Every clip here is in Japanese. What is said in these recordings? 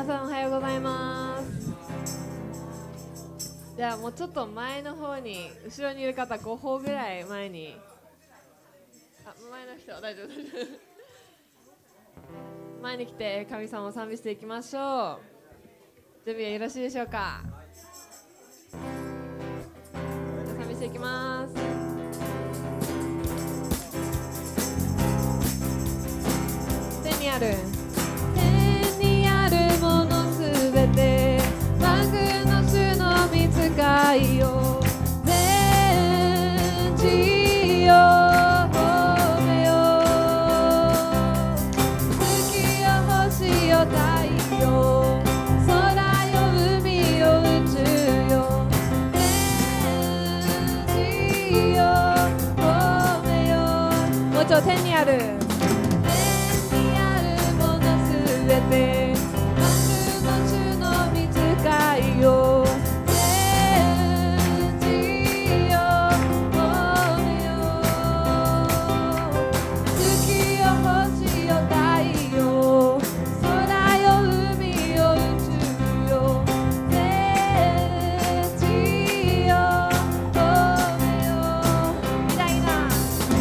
さんおはようございます。じゃあもうちょっと前の方に、後ろにいる方5歩ぐらい前に、前の人大丈夫前に来て神様を賛美していきましょう。準備はよろしいでしょうか。賛美していきます。天にあるものすべて、万軍の主の御使いよ、全地よ褒めよ。月よ星よ太陽、空よ海よ宇宙よ、全地よ褒めよ。もう一度天にある万軍の主の御使いよ、天地よ褒めよ。月よ星よ太陽、空よ海よ宇宙よ、天地よ褒めよ。偉大な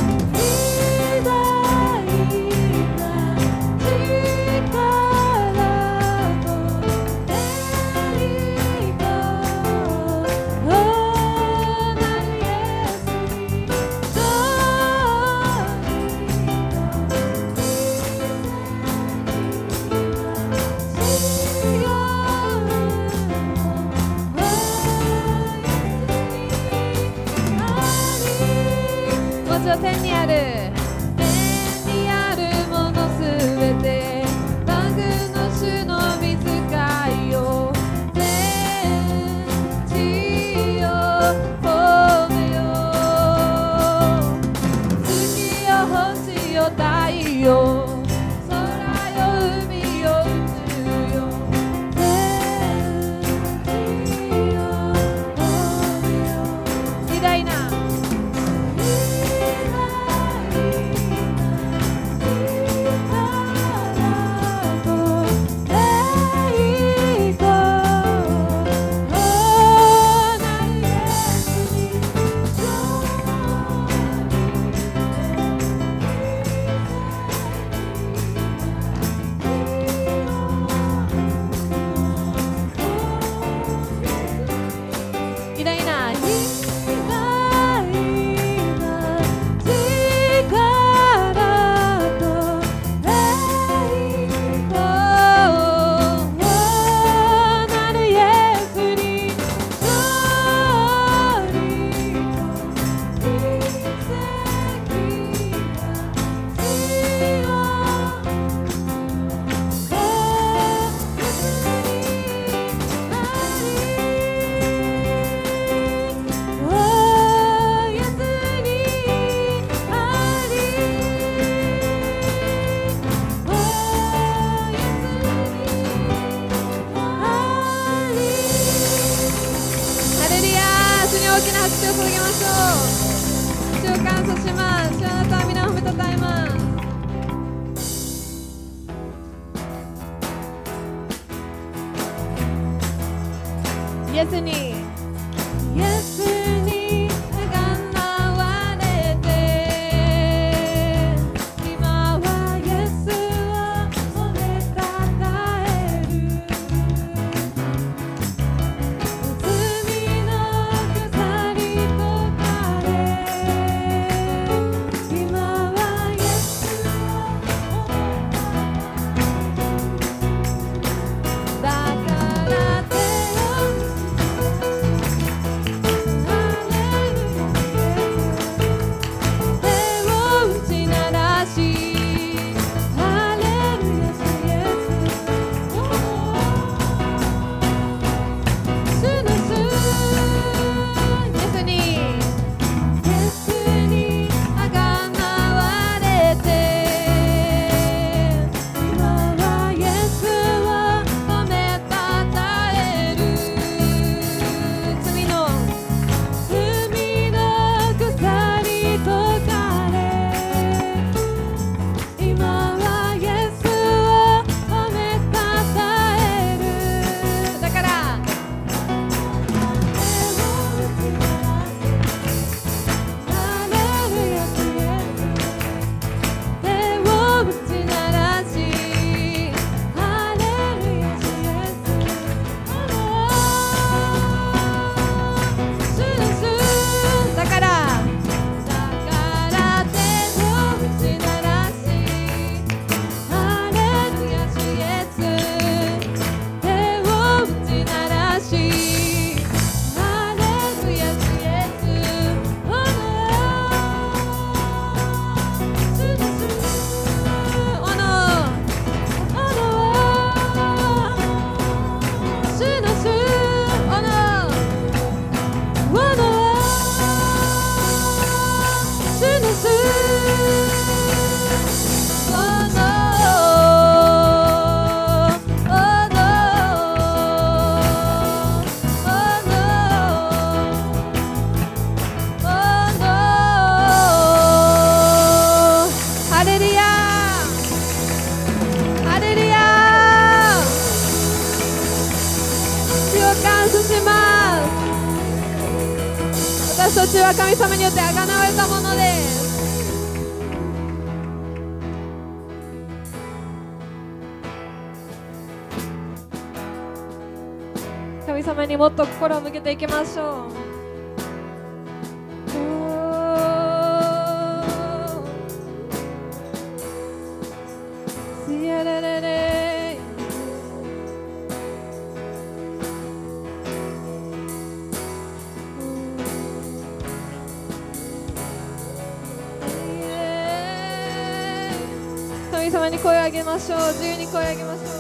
天にあるものすべて、万軍の主の御使いよ、天地よ褒めよ。月よ星よ太陽、空よ海よ宇宙よ、天地よ褒めよ。偉大なイエスにがなわれて、今はイエスを褒めたたえる。罪の鎖解かれ、今はイエスを褒めたたえる。だから手を主は神様によって贖われたものです。神様にもっと心を向けていきましょう。神様に声を上げましょう。自由に声を上げましょう。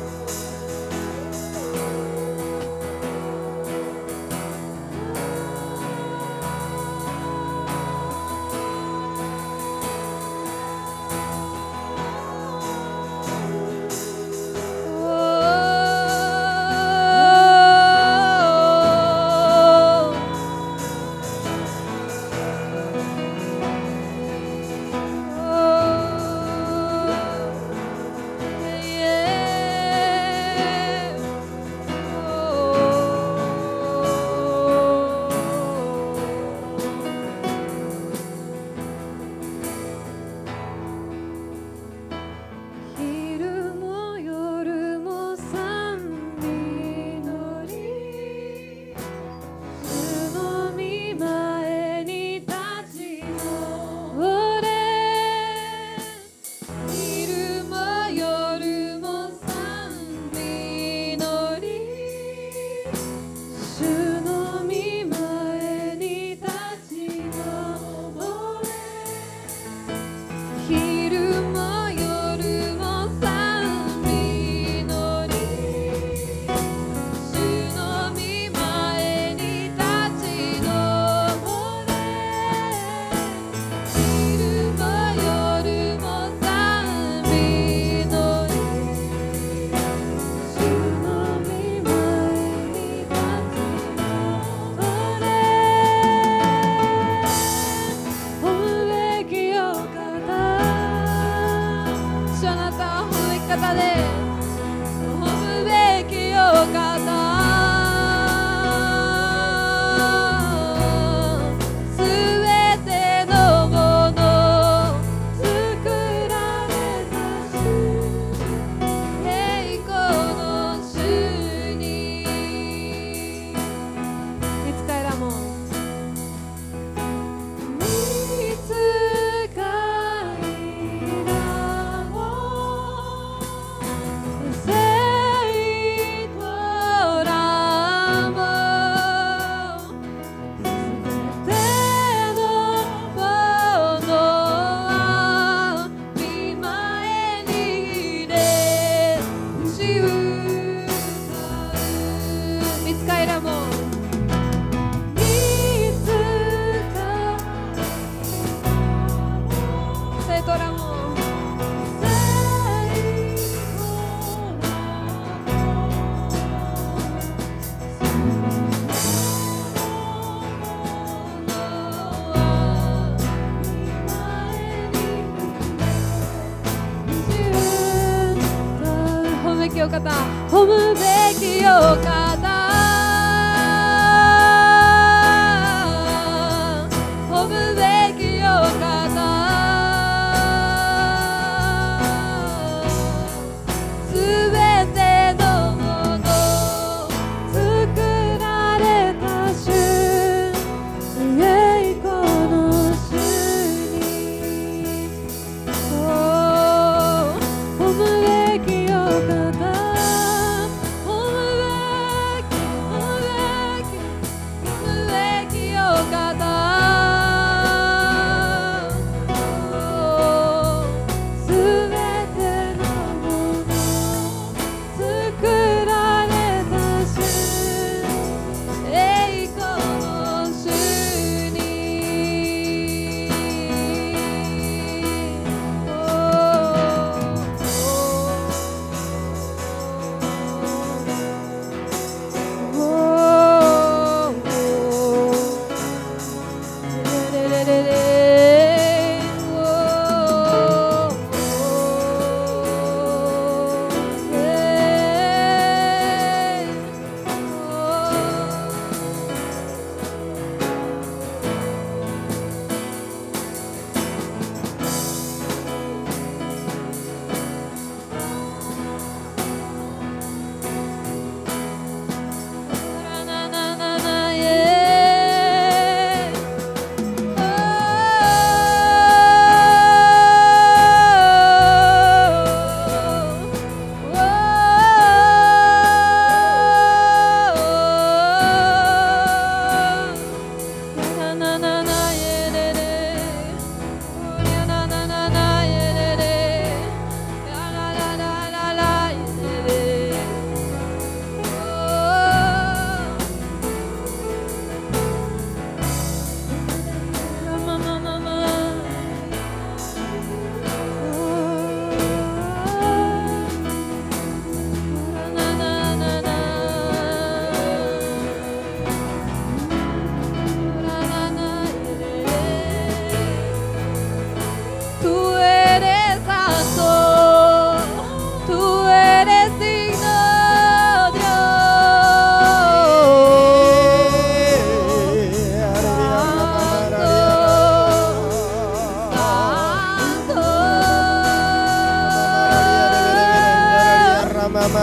褒むべきお方、褒むべきお方、すべてのもの作られた主、栄光の主に、褒むべきお方、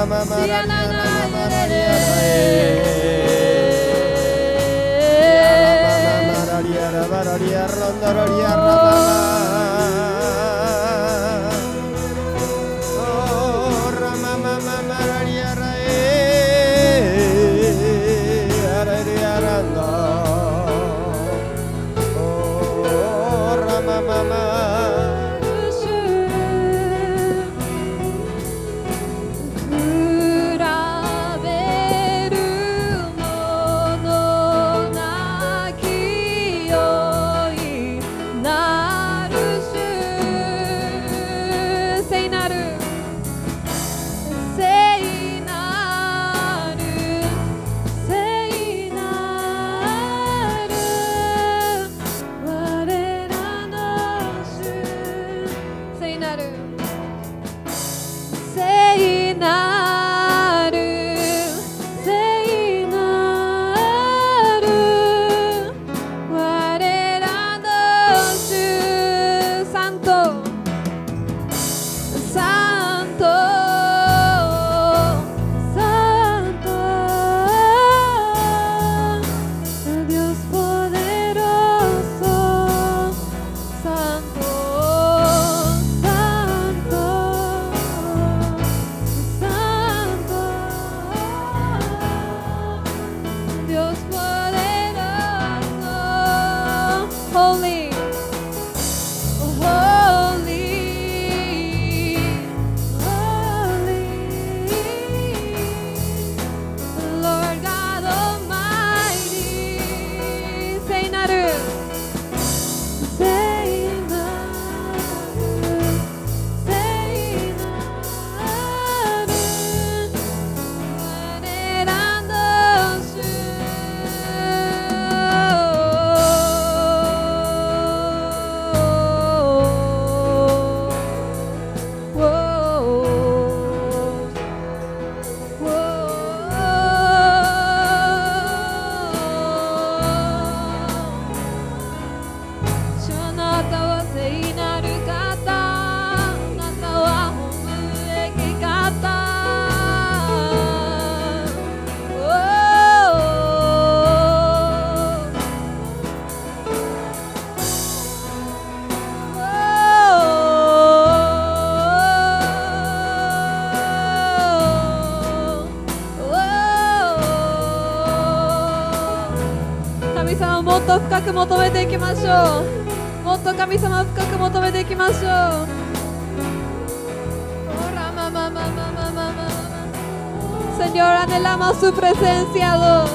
神様をもっと深く求めていきましょう。もっと神様を深く求めていきましょう。Señor, anhelamos su presencia, Dios.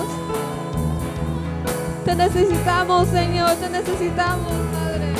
Te necesitamos, Señor, te necesitamos, Padre.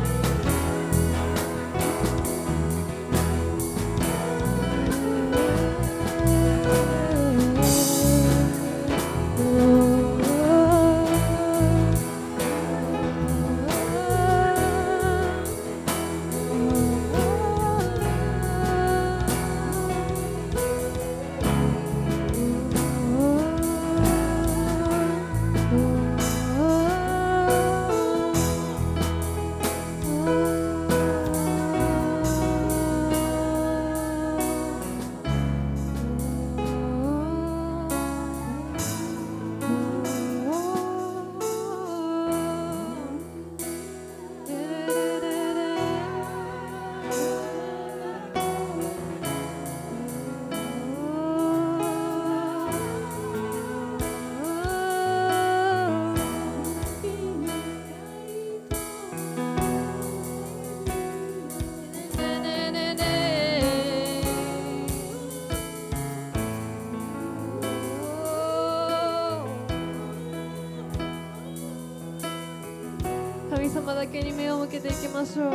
神様だけに目を向けていきましょう。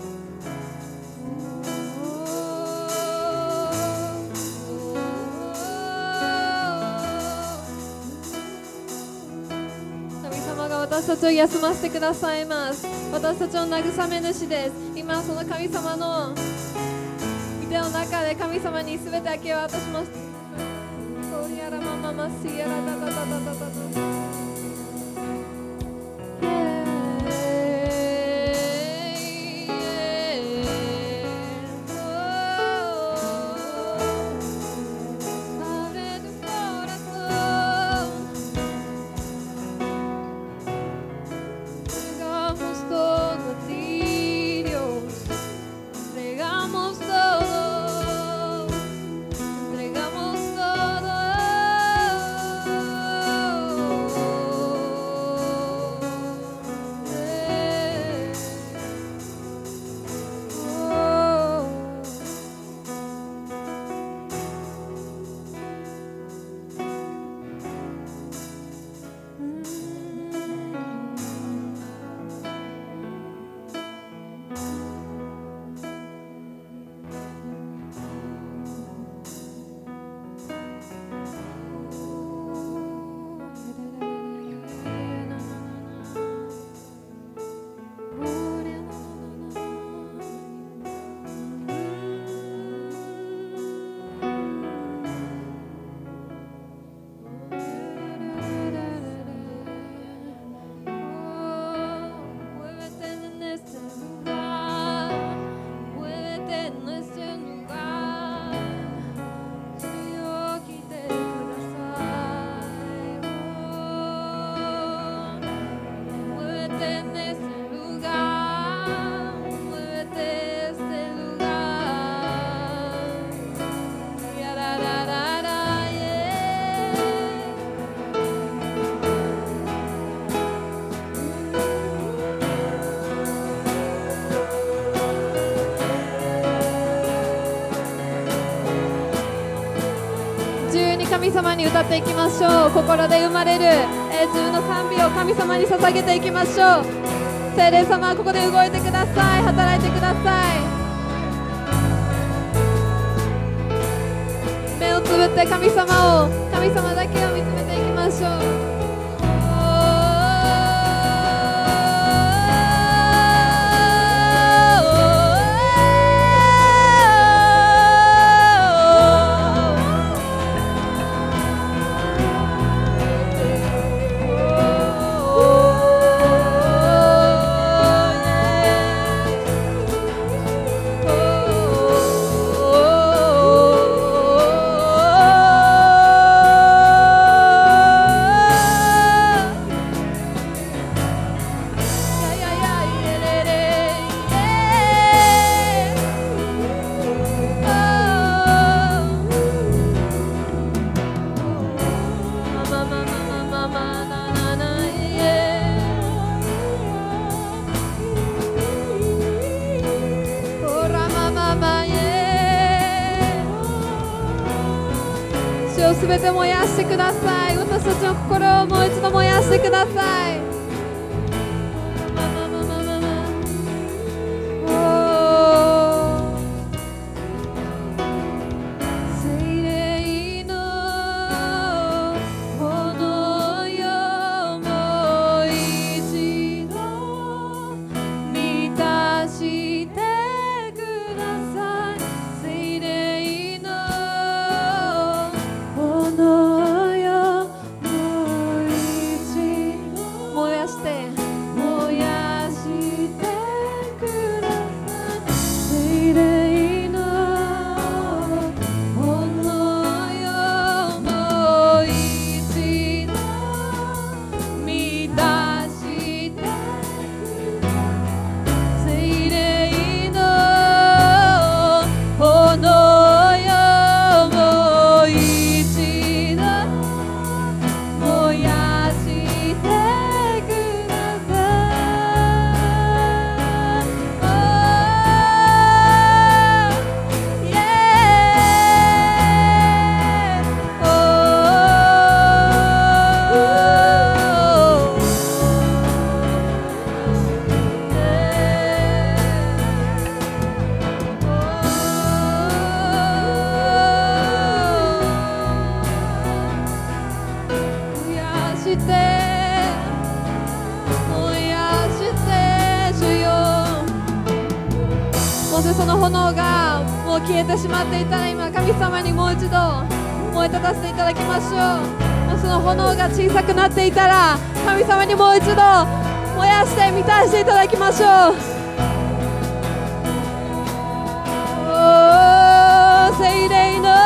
神様が私たちを休ませてくださいます。私たちの慰め主です。今その神様の手の中で神様に全て明け渡します。 神様に歌っていきましょう。心で生まれる、自分の賛美を神様に捧げていきましょう。聖霊様はここで動いてください。働いてください。目をつぶって神様だけを見つめていきましょう。すべて燃やしてください。私たちの心をもう一度燃やしてください。聖霊の炎よ、もう一度満たしてください。聖霊の炎よ、もう一度燃やしてください。聖霊の炎よ、もう一度満たしてください。聖霊の炎よ、もう一度燃やしてください。もしその炎がもう消えてしまっていたら、今神様にもう一度燃え立たせていただきましょう。もしその炎が小さくなっていたら、神様にもう一度燃やして満たしていただきましょう。聖霊の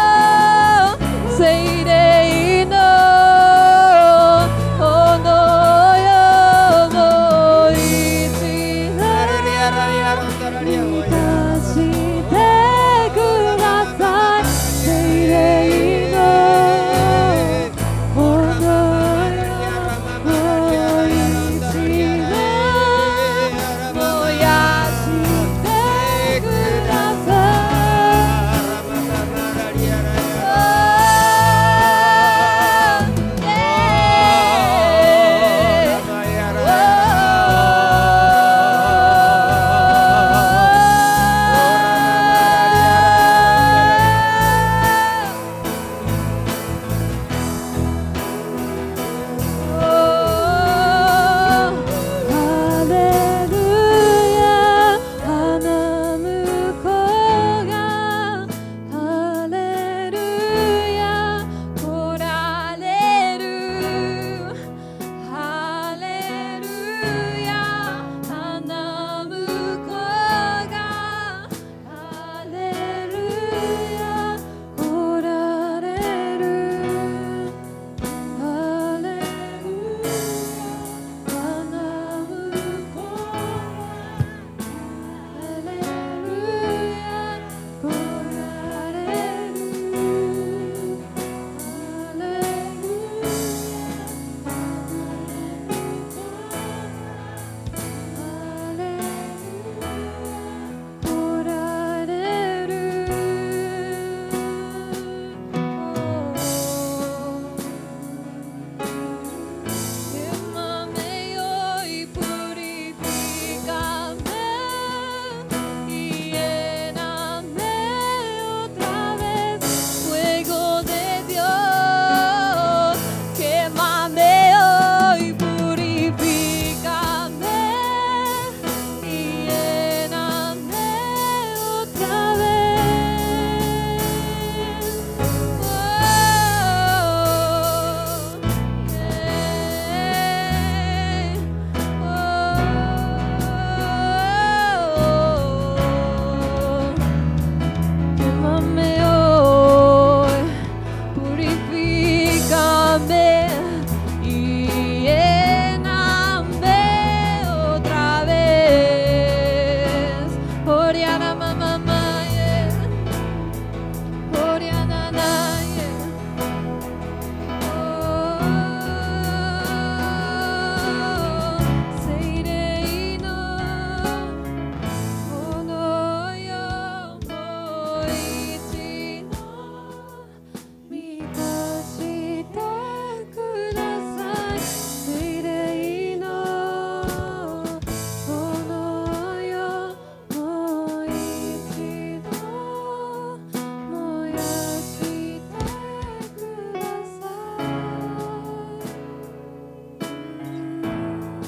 炎よ、もう一度満たしてください。聖霊の炎よ、もう一度燃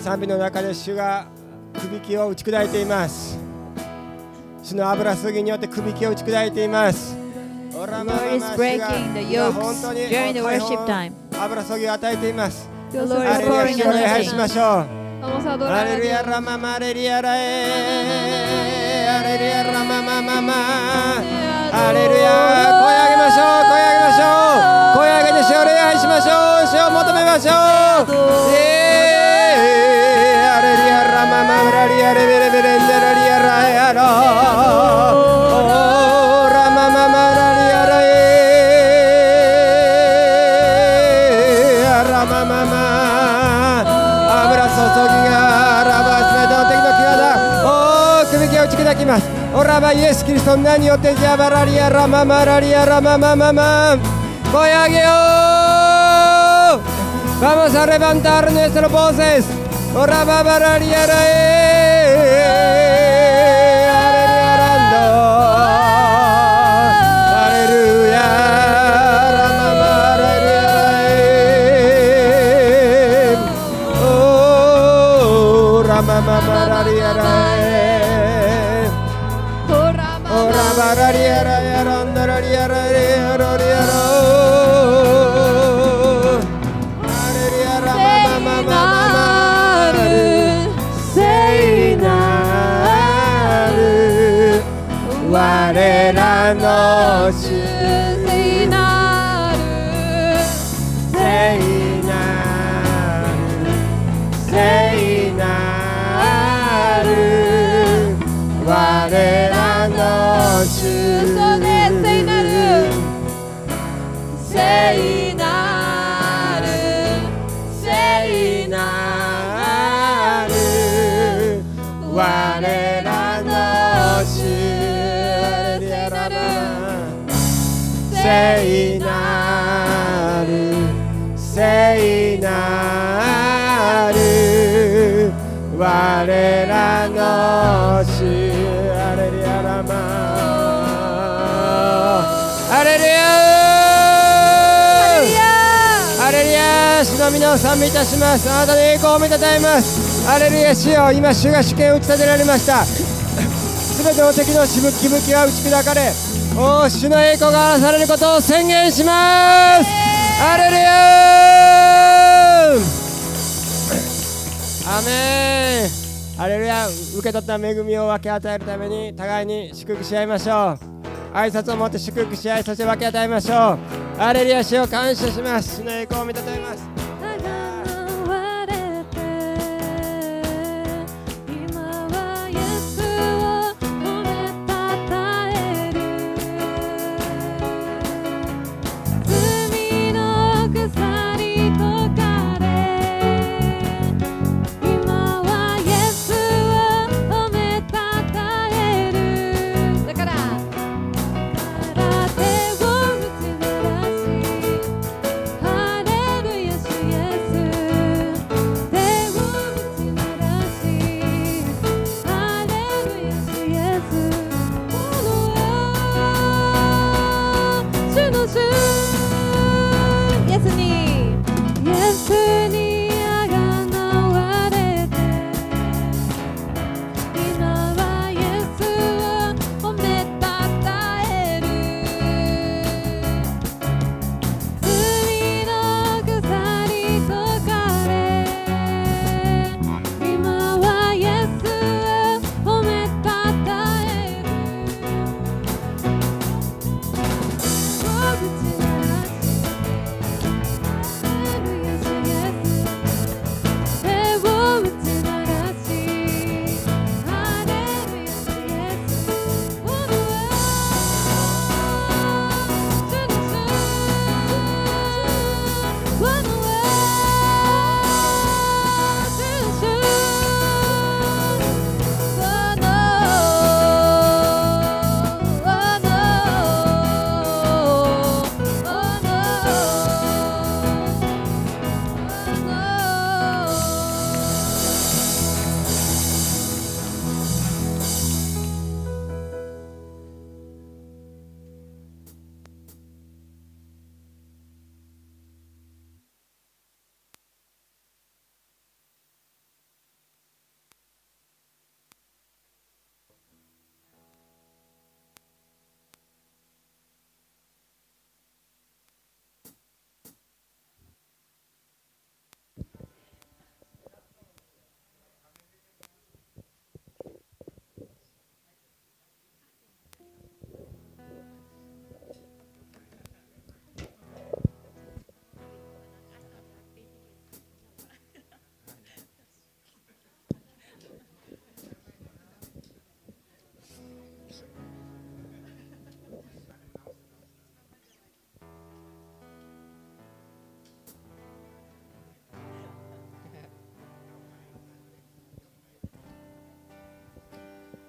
賛美の中で主がくびきを打ち砕いています。主の油注ぎによってくびきを打ち砕いています。 The Lord is breaking the yokes during the worship time. 油注ぎを与えています。 The Lord ハ is レルヤ、 pouring 主を礼拝し anointing. ましょう。ハレルヤラママレリアラエ、ハレルヤラママママ、ハレルヤ、声上げましょう、声上げましょう、声上げて主を礼拝しましょう、主を求めましょう。ハレルヤラママラリアレベレベレンデラリアラエアロラマママラリアラエラマママ油注ぎがラバー全ての敵の際だ。くびきを打ち砕きます。オラバイエスキリストの名によってジャバラリアラママラリアラママママ、声上げよう。Vamos a levantar nuestras voces. Ora baba la ria la Aleluya. Oh, Rama mama la ria la Ora baba la ria la ronda la ria la我らの主聖なる聖なる聖なる我らの主聖なる聖なる聖なる我らの主聖なる聖なる我らの主アレルヤラマアレルヤアレルヤ、主の皆を賛美いたします。あなたの栄光を見たたえます。アレルヤ、主よ、今主が主権を打ち立てられました。すべての敵のしぶきぶきは打ち砕かれ、お主の栄光が表されることを宣言します。アレルヤアメン。アレルヤ、受け取った恵みを分け与えるために互いに祝福し合いましょう。挨拶を持って祝福し合い、そして分け与えましょう。アレルヤ、主を感謝します。主の栄光を見たたえます。